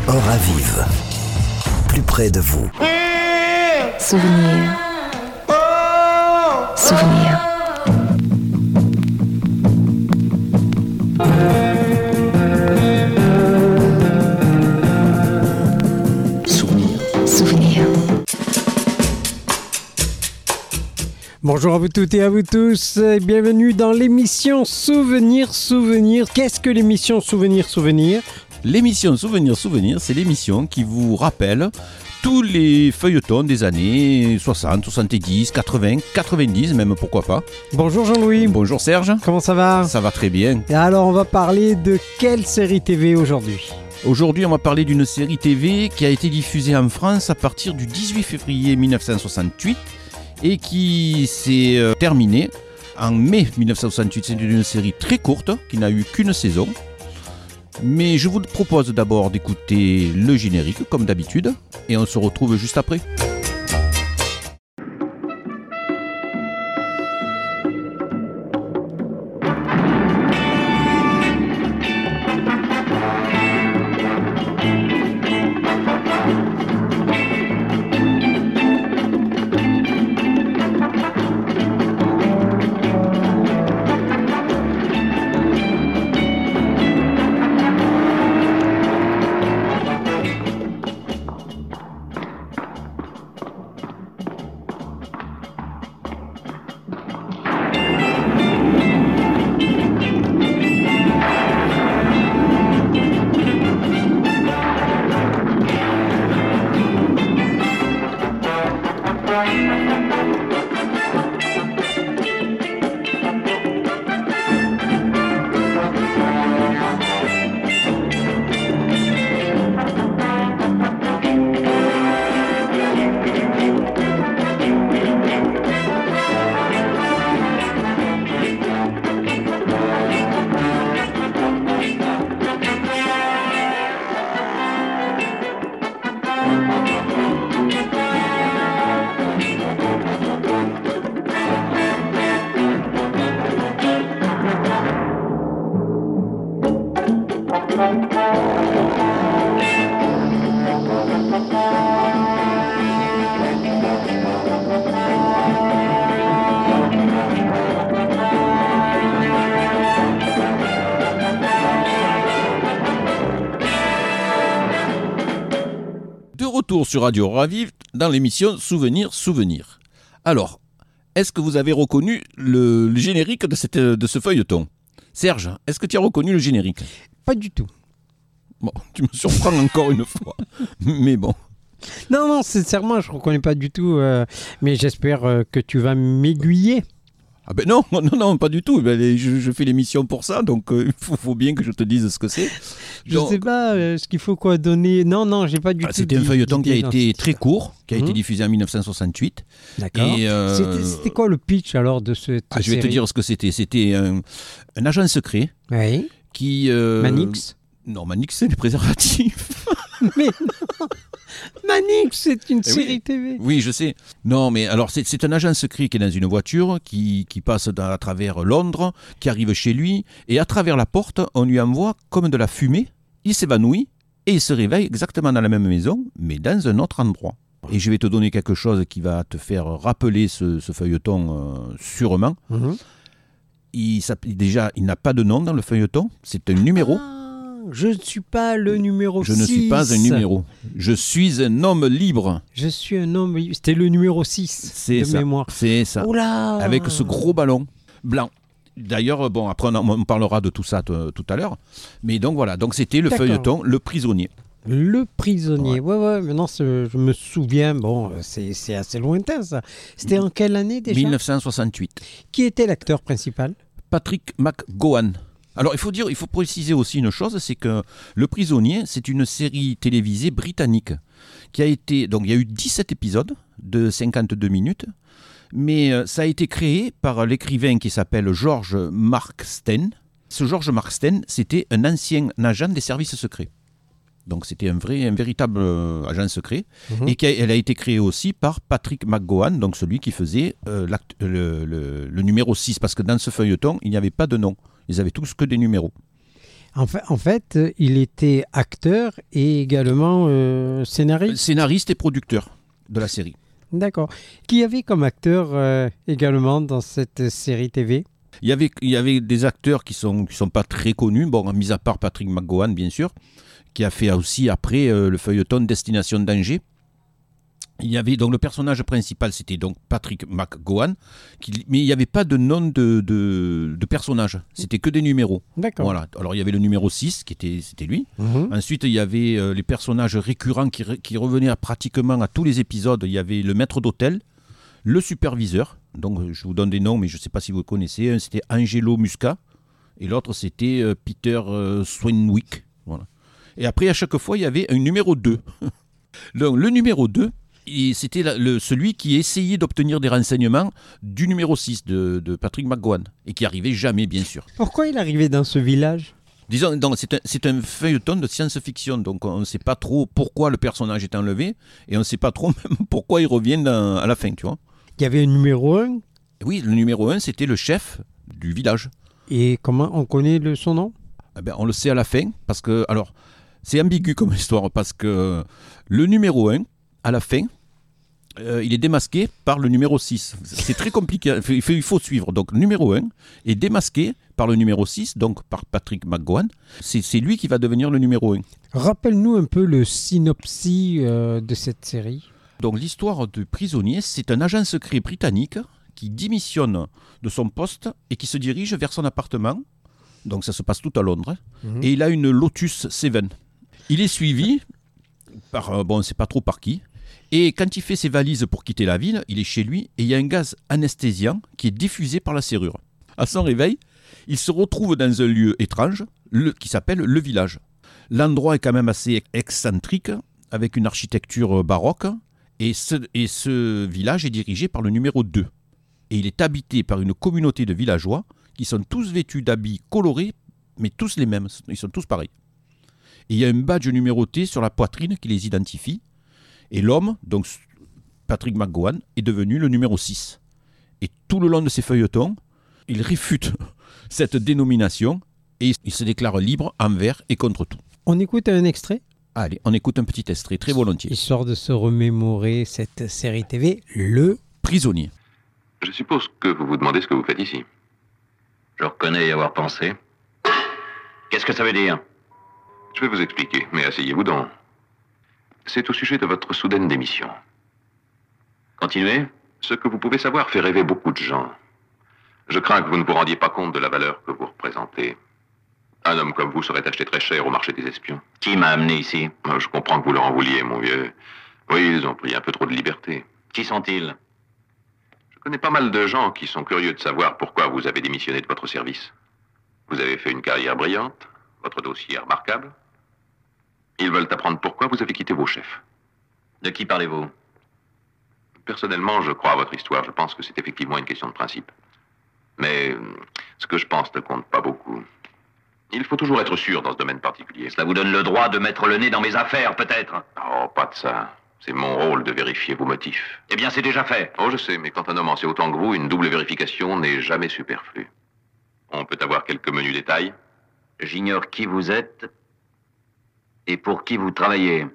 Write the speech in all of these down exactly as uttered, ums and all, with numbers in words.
Oravive, plus près de vous. Souvenir. Souvenir. Souvenir. Souvenir. Bonjour à vous toutes et à vous tous, et bienvenue dans l'émission Souvenir Souvenir. Qu'est-ce que l'émission Souvenir Souvenir ? L'émission Souvenir Souvenir, c'est l'émission qui vous rappelle tous les feuilletons des années soixante, soixante-dix, quatre-vingts, quatre-vingt-dix même, pourquoi pas. Bonjour Jean-Louis. Bonjour Serge. Comment ça va ? Ça va très bien. Et alors on va parler de quelle série T V aujourd'hui ? Aujourd'hui, on va parler d'une série T V qui a été diffusée en France à partir du dix-huit février mille neuf cent soixante-huit et qui s'est euh, terminée en mai mille neuf cent soixante-huit. C'est une série très courte qui n'a eu qu'une saison. Mais je vous propose d'abord d'écouter le générique comme d'habitude et on se retrouve juste après. Retour sur Radio Oravive dans l'émission Souvenir Souvenir. Alors, est-ce que vous avez reconnu le, le générique de, cette, de ce feuilleton ? Serge, est-ce que tu as reconnu le générique ? Pas du tout. Bon, tu me surprends encore une fois, mais bon. Non, non, sincèrement, je ne reconnais pas du tout, euh, mais j'espère euh, que tu vas m'aiguiller. Ah ben non, non, non, pas du tout. Ben, les, je, je fais l'émission pour ça, donc il euh, faut, faut bien que je te dise ce que c'est. Je ne sais pas euh, ce qu'il faut quoi donner. Non, non, j'ai pas du ah, tout. C'était un feuilleton qui a été très court, qui a mmh. été diffusé en mille neuf cent soixante-huit. D'accord. Et, euh, c'était, c'était quoi le pitch alors de cette ah, Je vais série ? te dire ce que c'était. C'était un, un agent secret Oui. qui... Euh, Manix ? Non, Manix, c'est des préservatifs. Mais non, Manix, c'est une eh série oui. T V. Oui, je sais. Non, mais alors, c'est, c'est un agent secret qui est dans une voiture, qui, qui passe dans, à travers Londres, qui arrive chez lui, et à travers la porte, on lui envoie comme de la fumée. Il s'évanouit, et il se réveille exactement dans la même maison, mais dans un autre endroit. Et je vais te donner quelque chose qui va te faire rappeler ce, ce feuilleton euh, sûrement. Mmh. Il, déjà, il n'a pas de nom dans le feuilleton, c'est un numéro. Ah. Je ne suis pas le numéro Je six. ne suis pas un numéro. Je suis un homme libre. Je suis un homme libre. C'était le numéro six c'est de ça, mémoire. C'est ça. Oula. Avec ce gros ballon blanc. D'ailleurs, bon, après on parlera de tout ça t- tout à l'heure. Mais donc voilà, donc c'était le D'accord. feuilleton Le Prisonnier. Le Prisonnier. Ouais, ouais, ouais. Maintenant, je me souviens. Bon, c'est, c'est assez lointain ça. C'était en quelle année déjà ? mille neuf cent soixante-huit. Qui était l'acteur principal ? Patrick McGowan. Alors, il faut dire, il faut préciser aussi une chose, c'est que Le Prisonnier, c'est une série télévisée britannique qui a été, donc il y a eu dix-sept épisodes de cinquante-deux minutes, mais euh, ça a été créé par l'écrivain qui s'appelle George Marsden. Ce George Marsden, c'était un ancien agent des services secrets. Donc c'était un vrai, un véritable euh, agent secret, mmh. et qu'elle a été créée aussi par Patrick McGowan, donc celui qui faisait euh, le, le, le numéro six, parce que dans ce feuilleton, il n'y avait pas de nom. Ils avaient tous que des numéros. En fait, en fait, euh, il était acteur et également euh, scénariste. Scénariste et producteur de la série. D'accord. Qui y avait comme acteur euh, également dans cette série T V? Il y avait, il y avait des acteurs qui sont, qui sont pas très connus, bon, mis à part Patrick McGowan, bien sûr, qui a fait aussi après euh, le feuilleton Destination Danger. Il y avait donc le personnage principal, c'était donc Patrick McGowan, qui, mais il n'y avait pas de nom de, de, de personnage, c'était que des numéros. D'accord. Voilà. Alors il y avait le numéro six, qui était, c'était lui. Mhm. Ensuite, il y avait euh, les personnages récurrents qui, qui revenaient à pratiquement à tous les épisodes. Il y avait le maître d'hôtel, le superviseur, donc je vous donne des noms, mais je ne sais pas si vous le connaissez. Un, c'était Angelo Musca, et l'autre, c'était euh, Peter euh, Swanwick. Voilà. Et après, à chaque fois, il y avait un numéro deux. Donc, le numéro deux, et c'était la- le, celui qui essayait d'obtenir des renseignements du numéro six de, de Patrick McGowan, et qui arrivait jamais, bien sûr. Pourquoi il arrivait dans ce village? Disons, donc, c'est un, c'est un feuilleton de science-fiction, donc on ne sait pas trop pourquoi le personnage est enlevé, et on ne sait pas trop même pourquoi il revient dans- à la fin, tu vois. Il y avait un numéro un. Oui, le numéro un, c'était le chef du village. Et comment on connaît le, son nom? Eh ben, on le sait à la fin, parce que, alors, c'est ambigu comme histoire, parce que le numéro un, à la fin, euh, il est démasqué par le numéro six. C'est très compliqué, il faut, il faut- il faut suivre. Donc, le numéro un est démasqué par le numéro six, donc par Patrick McGowan. C'est, c'est lui qui va devenir le numéro un. Rappelle-nous un peu le synopsis euh, de cette série. Donc, l'histoire du prisonnier, c'est un agent secret britannique qui démissionne de son poste et qui se dirige vers son appartement. Donc, ça se passe tout à Londres. Mhm. Et il a une Lotus Seven. Il est suivi par, euh, bon, on ne sait pas trop par qui. Et quand il fait ses valises pour quitter la ville, il est chez lui et il y a un gaz anesthésiant qui est diffusé par la serrure. À son réveil, il se retrouve dans un lieu étrange le, qui s'appelle le village. L'endroit est quand même assez excentrique, avec une architecture baroque. Et ce, et ce village est dirigé par le numéro deux. Et il est habité par une communauté de villageois qui sont tous vêtus d'habits colorés, mais tous les mêmes. Ils sont tous pareils. Et il y a un badge numéroté sur la poitrine qui les identifie. Et l'homme, donc Patrick McGowan, est devenu le numéro six. Et tout le long de ses feuilletons, il réfute cette dénomination et il se déclare libre envers et contre tout. On écoute un extrait, Allez, on écoute un petit extrait, très volontiers. histoire de se remémorer cette série T V, Le Prisonnier. Je suppose que vous vous demandez ce que vous faites ici. Je reconnais y avoir pensé. Qu'est-ce que ça veut dire? Je vais vous expliquer, mais asseyez-vous donc. C'est au sujet de votre soudaine démission. Continuez. Ce que vous pouvez savoir fait rêver beaucoup de gens. Je crains que vous ne vous rendiez pas compte de la valeur que vous représentez. Un homme comme vous serait acheté très cher au marché des espions. Qui m'a amené ici? Je comprends que vous leur en vouliez, mon vieux. Oui, ils ont pris un peu trop de liberté. Qui sont-ils? Je connais pas mal de gens qui sont curieux de savoir pourquoi vous avez démissionné de votre service. Vous avez fait une carrière brillante, votre dossier est remarquable. Ils veulent apprendre pourquoi vous avez quitté vos chefs. De qui parlez-vous? Personnellement, je crois à votre histoire. Je pense que c'est effectivement une question de principe. Mais euh, ce que je pense ne compte pas beaucoup. Il faut toujours être sûr dans ce domaine particulier. Cela vous donne le droit de mettre le nez dans mes affaires, peut-être? Oh, pas de ça. C'est mon rôle de vérifier vos motifs. Eh bien, c'est déjà fait. Oh, je sais, mais quand un homme en sait autant que vous, une double vérification n'est jamais superflue. On peut avoir quelques menus détails. J'ignore qui vous êtes et pour qui vous travaillez.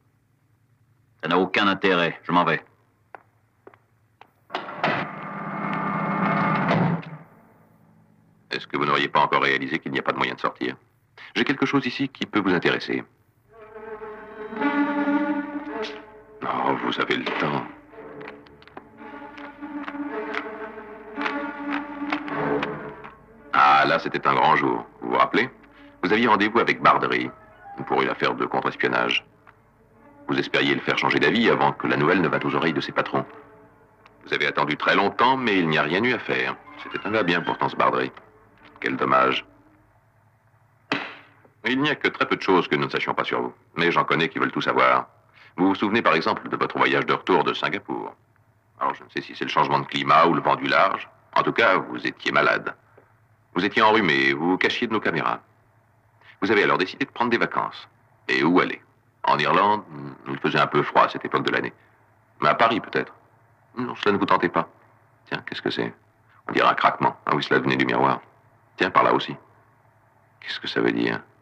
Ça n'a aucun intérêt. Je m'en vais. Est-ce que vous n'auriez pas encore réalisé qu'il n'y a pas de moyen de sortir? J'ai quelque chose ici qui peut vous intéresser. Oh, vous avez le temps. Ah, là, c'était un grand jour. Vous vous rappelez? Vous aviez rendez-vous avec Bardery pour une affaire de contre-espionnage. Vous espériez le faire changer d'avis avant que la nouvelle ne vînt aux oreilles de ses patrons. Vous avez attendu très longtemps, mais il n'y a rien eu à faire. C'était un gars bien pourtant, ce Bardery. Quel dommage. Il n'y a que très peu de choses que nous ne sachions pas sur vous. Mais j'en connais qui veulent tout savoir. Vous vous souvenez par exemple de votre voyage de retour de Singapour. Alors je ne sais si c'est le changement de climat ou le vent du large. En tout cas, vous étiez malade. Vous étiez enrhumé, vous vous cachiez de nos caméras. Vous avez alors décidé de prendre des vacances. Et où aller? En Irlande, il faisait un peu froid à cette époque de l'année. Mais à Paris peut-être. Non, cela ne vous tentait pas. Tiens, qu'est-ce que c'est? On dirait un craquement. Ah oui, cela venait du miroir. Tiens, par là aussi. Qu'est-ce que ça veut dire?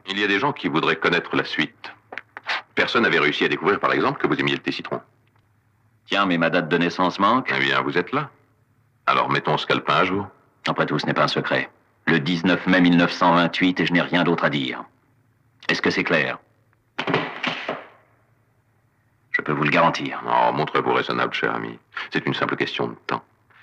Il y a des gens qui voudraient connaître la suite. Personne n'avait réussi à découvrir, par exemple, que vous aimiez le thé citron. Tiens, mais ma date de naissance manque. Eh bien, vous êtes là. Alors, mettons ce calepin à jour. Après tout, ce n'est pas un secret. Le dix-neuf mai mille neuf cent vingt-huit et je n'ai rien d'autre à dire. Est-ce que c'est clair? Je peux vous le garantir. Oh, montrez-vous raisonnable, cher ami. C'est une simple question de temps.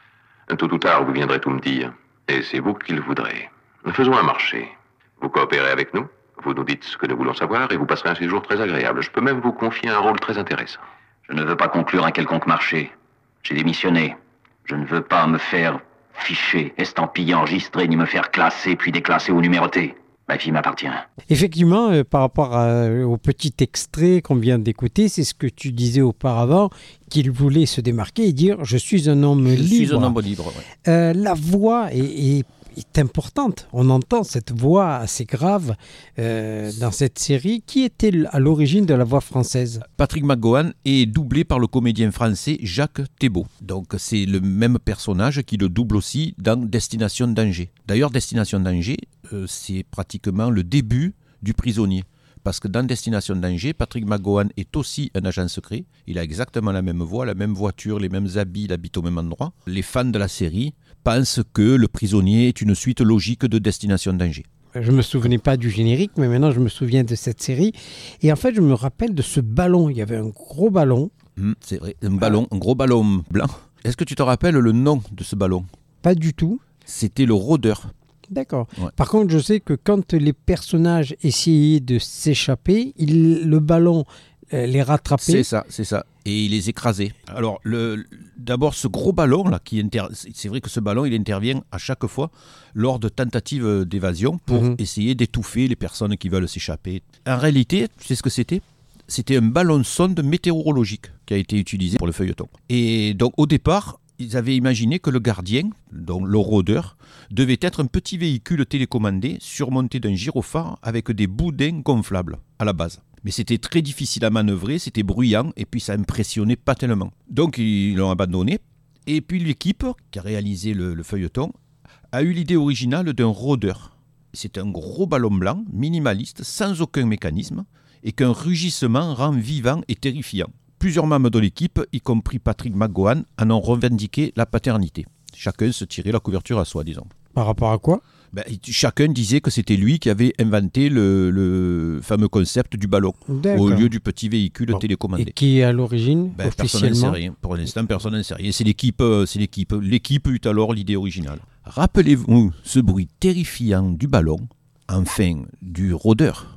Tôt ou tard, vous viendrez tout me dire. Et c'est vous qui le voudrez. Faisons un marché. Vous coopérez avec nous, vous nous dites ce que nous voulons savoir et vous passerez un séjour très agréable. Je peux même vous confier un rôle très intéressant. Je ne veux pas conclure un quelconque marché. J'ai démissionné. Je ne veux pas me faire ficher, estampiller, enregistrer, ni me faire classer, puis déclasser ou numéroter. Ma vie m'appartient. Effectivement, euh, par rapport à, au petit extrait qu'on vient d'écouter, c'est ce que tu disais auparavant, qu'il voulait se démarquer et dire « je suis un homme Je libre ». suis un homme libre, ouais. Euh, la voix est, est, est importante. On entend cette voix assez grave euh, dans cette série. Qui était à l'origine de la voix française? Patrick McGowan est doublé par le comédien français Jacques Thébault. Donc c'est le même personnage qui le double aussi dans Destination Danger. D'ailleurs, Destination Danger, euh, c'est pratiquement le début du prisonnier. Parce que dans Destination Danger, Patrick McGowan est aussi un agent secret. Il a exactement la même voix, la même voiture, les mêmes habits, il habite au même endroit. Les fans de la série pensent que Le Prisonnier est une suite logique de Destination Danger. Je ne me souvenais pas du générique, mais maintenant je me souviens de cette série. Et en fait, je me rappelle de ce ballon. Il y avait un gros ballon. Mmh, c'est vrai, un ballon, un gros ballon blanc. Est-ce que tu te rappelles le nom de ce ballon? Pas du tout. C'était le rôdeur. D'accord. Ouais. Par contre, je sais que quand les personnages essayaient de s'échapper, il, le ballon euh, les rattrapait. C'est ça, c'est ça. Et il les écrasait. Alors, le, d'abord, ce gros ballon-là, qui inter... c'est vrai que ce ballon, il intervient à chaque fois lors de tentatives d'évasion pour Mhm. essayer d'étouffer les personnes qui veulent s'échapper. En réalité, tu sais ce que c'était? C'était un ballon sonde météorologique qui a été utilisé pour le feuilleton. Et donc, au départ, ils avaient imaginé que le gardien, donc le rôdeur, devait être un petit véhicule télécommandé surmonté d'un gyrophare avec des boudins gonflables à la base. Mais c'était très difficile à manœuvrer, c'était bruyant et puis ça impressionnait pas tellement. Donc ils l'ont abandonné. Et puis l'équipe qui a réalisé le, le feuilleton a eu l'idée originale d'un rôdeur. C'est un gros ballon blanc, minimaliste, sans aucun mécanisme et qu'un rugissement rend vivant et terrifiant. Plusieurs membres de l'équipe, y compris Patrick McGowan, en ont revendiqué la paternité. Chacun se tirait la couverture à soi, disons. Par rapport à quoi? Ben, chacun disait que c'était lui qui avait inventé le, le fameux concept du ballon D'accord. au lieu du petit véhicule Bon. télécommandé. Et qui est à l'origine, Ben, personne n'en sait officiellement? rien. Pour l'instant, personne n'en sait rien. C'est l'équipe, euh, c'est l'équipe. L'équipe eut alors l'idée originale. Rappelez-vous ce bruit terrifiant du ballon, enfin du rôdeur.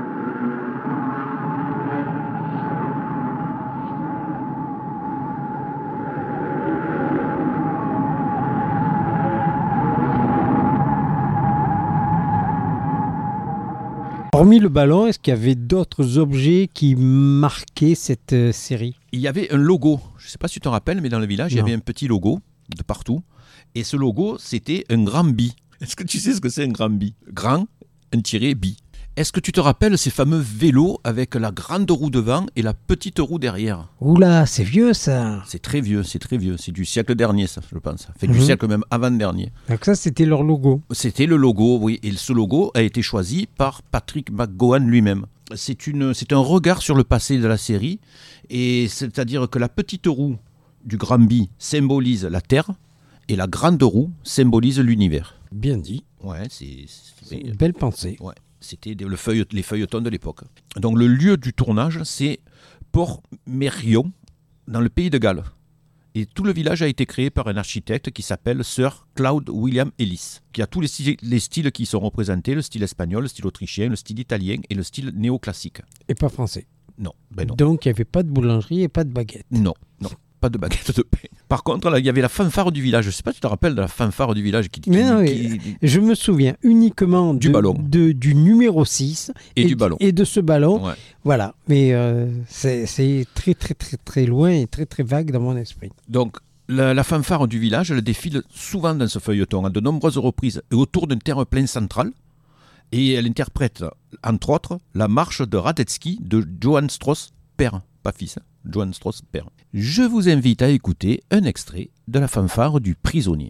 Hormis le ballon, est-ce qu'il y avait d'autres objets qui marquaient cette euh, série? Il y avait un logo, je ne sais pas si tu te rappelles, mais dans le village, il y Non. avait un petit logo de partout. Et ce logo, c'était un grand bi. Est-ce que tu sais ce que c'est un grand bi? Grand, un tiré, bi. Est-ce que tu te rappelles ces fameux vélos avec la grande roue devant et la petite roue derrière? Oula, c'est vieux ça. C'est très vieux, c'est très vieux. C'est du siècle dernier, ça, je pense. Fait du Mhm. siècle même avant-dernier. Donc ça, c'était leur logo. C'était le logo, oui. Et ce logo a été choisi par Patrick McGowan lui-même. C'est, une, c'est un regard sur le passé de la série. Et c'est-à-dire que la petite roue du grand bi symbolise la Terre et la grande roue symbolise l'univers. Bien dit. Ouais, c'est... C'est c'est une belle pensée. ouais, c'était des- le feuille, les feuilletons de l'époque. Donc le lieu du tournage, c'est Port-Mérion, dans le pays de Galles. Et tout le village a été créé par un architecte qui s'appelle Sir Claude William Ellis, qui a tous les styles, les styles qui sont représentés, le style espagnol, le style autrichien, le style italien et le style néoclassique. Et pas français. Non, ben non. Donc, il n'y avait pas de boulangerie et pas de baguette. Non, non, pas de baguette de pain. Par contre, là, il y avait la fanfare du village. Je ne sais pas si tu te rappelles de la fanfare du village qui... qui- Mais non, qui- Je me souviens uniquement Du de- ballon. de- du numéro six. Et du ballon. Et de ce ballon. Ouais. Voilà. Mais euh, c'est c'est très, très, très, très loin et très, très vague dans mon esprit. Donc, la, la fanfare du village, elle défile souvent dans ce feuilleton, à de nombreuses reprises, et autour d'un terre-plein central. Et elle interprète, entre autres, la marche de Radetzky de Johann Strauss, père, pas fils, hein, Johann Strauss, père. Je vous invite à écouter un extrait de la fanfare du prisonnier.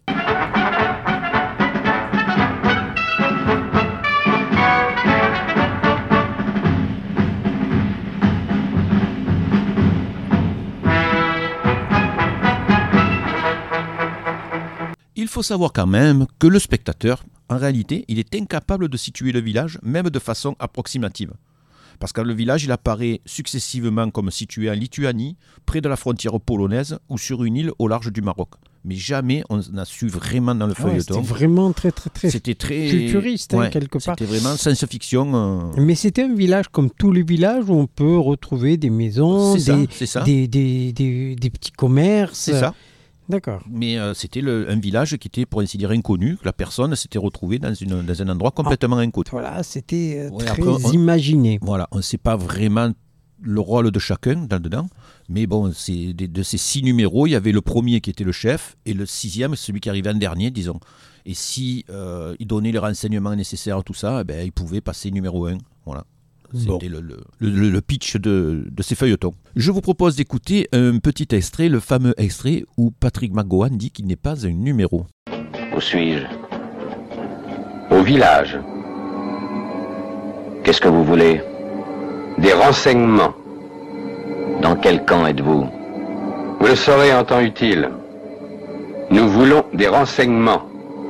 Il faut savoir quand même que le spectateur, en réalité, il est incapable de situer le village, même de façon approximative. Parce que le village, il apparaît successivement comme situé en Lituanie, près de la frontière polonaise ou sur une île au large du Maroc. Mais jamais on n'a su vraiment dans le Ah ouais, feuilleton. c'était vraiment très, très, très C'était très futuriste, hein, ouais, quelque part. C'était vraiment science-fiction. euh, Mais c'était un village comme tous les villages où on peut retrouver des maisons, C'est ça, des, c'est ça. des, des, des, des petits commerces. C'est ça. D'accord. Mais euh, c'était le- un village qui était, pour ainsi dire, inconnu, que la personne s'était retrouvée dans, une, dans un endroit complètement inconnu. Voilà, c'était euh, Ouais, très après, on- imaginé. Voilà, on ne sait pas vraiment le rôle de chacun là-dedans, mais bon, c'est de, de ces six numéros, il y avait le premier qui était le chef, et le sixième, celui qui arrivait en dernier, disons. Et si euh, il donnait les renseignements nécessaires à tout ça, eh ben, il pouvait passer numéro un. Voilà. Bon. C'était le, le, le- le pitch de, de ces feuilletons. Je vous propose d'écouter un petit extrait, le fameux extrait où Patrick McGowan dit qu'il n'est pas un numéro. Où suis-je? Au village. Qu'est-ce que vous voulez? Des renseignements. Dans quel camp êtes-vous? Vous le saurez en temps utile. Nous voulons des renseignements.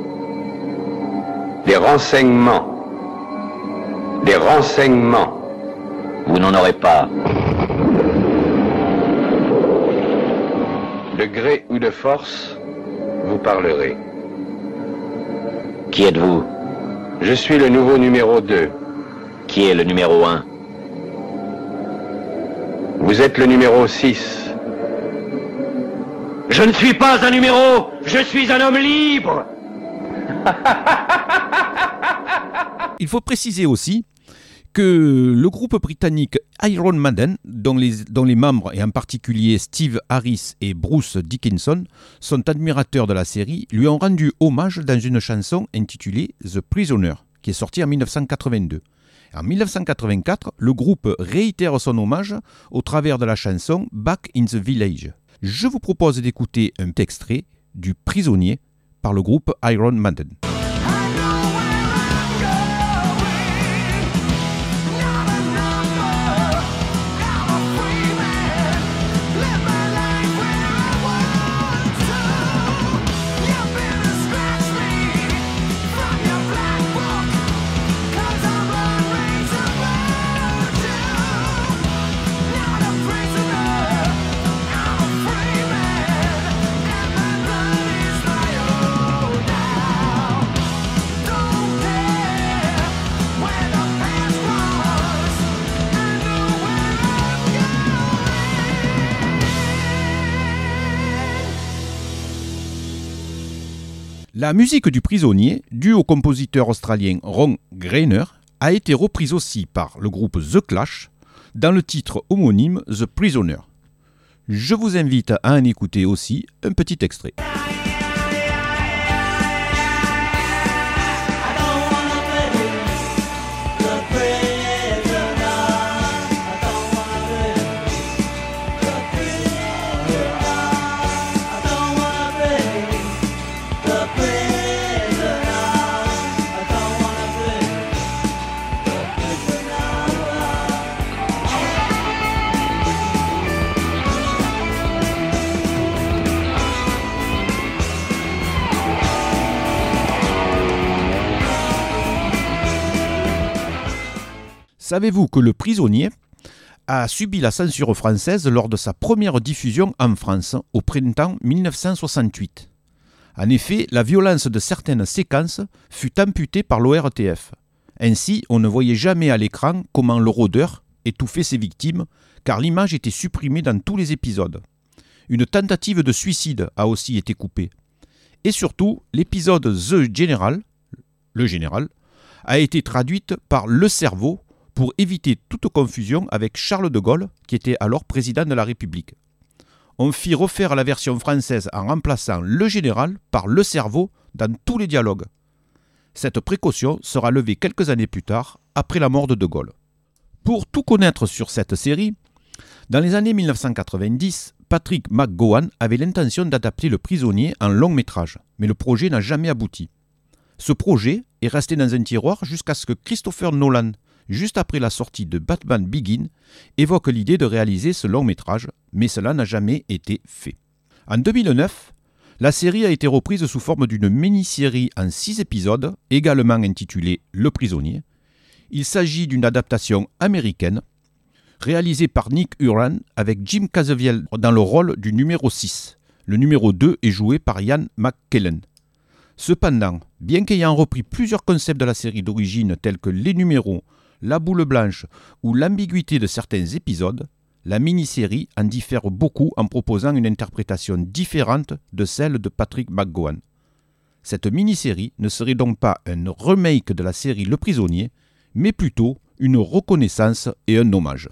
Des renseignements. Des renseignements. Vous n'en aurez pas. De gré ou de force, vous parlerez. Qui êtes-vous? Je suis le nouveau numéro deux. Qui est le numéro un? Vous êtes le numéro six. Je ne suis pas un numéro, je suis un homme libre. Il faut préciser aussi que le groupe britannique Iron Maiden, dont les, dont les membres, et en particulier Steve Harris et Bruce Dickinson, sont admirateurs de la série, lui ont rendu hommage dans une chanson intitulée The Prisoner, qui est sortie en dix-neuf cent quatre-vingt-deux. En dix-neuf cent quatre-vingt-quatre, le groupe réitère son hommage au travers de la chanson Back in the Village. Je vous propose d'écouter un extrait du Prisonnier par le groupe Iron Maiden. La musique du Prisonnier, due au compositeur australien Ron Grainer, a été reprise aussi par le groupe The Clash dans le titre homonyme The Prisoner. Je vous invite à en écouter aussi un petit extrait. Savez-vous que Le Prisonnier a subi la censure française lors de sa première diffusion en France au printemps dix-neuf cent soixante-huit. En effet, la violence de certaines séquences fut amputée par l'O R T F. Ainsi, on ne voyait jamais à l'écran comment le rôdeur étouffait ses victimes, car l'image était supprimée dans tous les épisodes. Une tentative de suicide a aussi été coupée. Et surtout, l'épisode The General, le général, a été traduite par Le Cerveau pour éviter toute confusion avec Charles de Gaulle, qui était alors président de la République. On fit refaire la version française en remplaçant le général par le cerveau dans tous les dialogues. Cette précaution sera levée quelques années plus tard, après la mort de De Gaulle. Pour tout connaître sur cette série, dans les années dix-neuf cent quatre-vingt-dix, Patrick McGowan avait l'intention d'adapter Le Prisonnier en long métrage, mais le projet n'a jamais abouti. Ce projet est resté dans un tiroir jusqu'à ce que Christopher Nolan, juste après la sortie de Batman Begins, évoque l'idée de réaliser ce long métrage, mais cela n'a jamais été fait. En deux mille neuf, La série a été reprise sous forme d'une mini-série en six épisodes, également intitulée Le Prisonnier. Il s'agit d'une adaptation américaine, réalisée par Nick Huron avec Jim Caviezel dans le rôle du numéro six. Le numéro deux est joué par Ian McKellen. Cependant, bien qu'ayant repris plusieurs concepts de la série d'origine tels que les numéros, la boule blanche ou l'ambiguïté de certains épisodes, la mini-série en diffère beaucoup en proposant une interprétation différente de celle de Patrick McGowan. Cette mini-série ne serait donc pas un remake de la série Le Prisonnier, mais plutôt une reconnaissance et un hommage.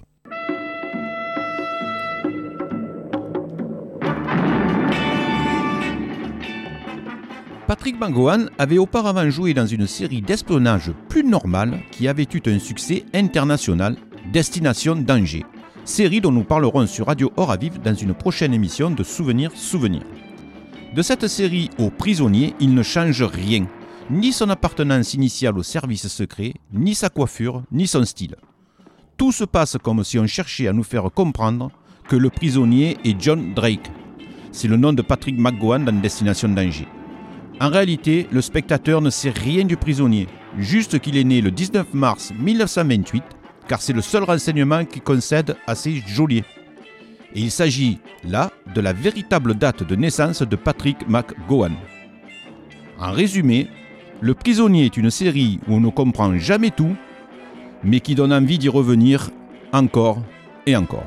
Patrick McGowan avait auparavant joué dans une série d'espionnage plus normale qui avait eu un succès international, Destination Danger, série dont nous parlerons sur Radio Oraviv dans une prochaine émission de Souvenirs Souvenirs. De cette série au Prisonnier, il ne change rien, ni son appartenance initiale au service secret, ni sa coiffure, ni son style. Tout se passe comme si on cherchait à nous faire comprendre que le prisonnier est John Drake. C'est le nom de Patrick McGowan dans Destination Danger. En réalité, le spectateur ne sait rien du prisonnier, juste qu'il est né le dix-neuf mars mille neuf cent vingt-huit, car c'est le seul renseignement qu'il concède à ses geôliers. Et il s'agit, là, de la véritable date de naissance de Patrick McGowan. En résumé, Le Prisonnier est une série où on ne comprend jamais tout, mais qui donne envie d'y revenir encore et encore.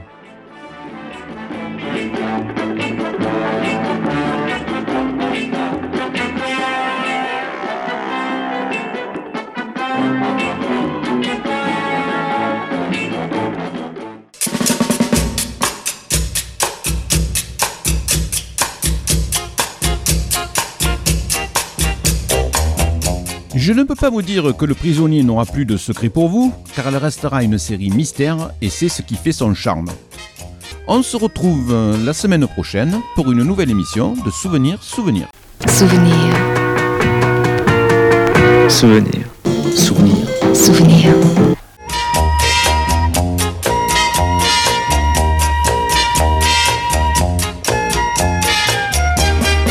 Je ne peux pas vous dire que Le Prisonnier n'aura plus de secret pour vous, car elle restera une série mystère et c'est ce qui fait son charme. On se retrouve la semaine prochaine pour une nouvelle émission de Souvenirs Souvenirs. Souvenir. Souvenir. Souvenir. Souvenir.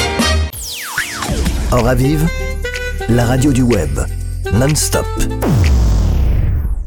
Oraviv, la radio du web, non-stop.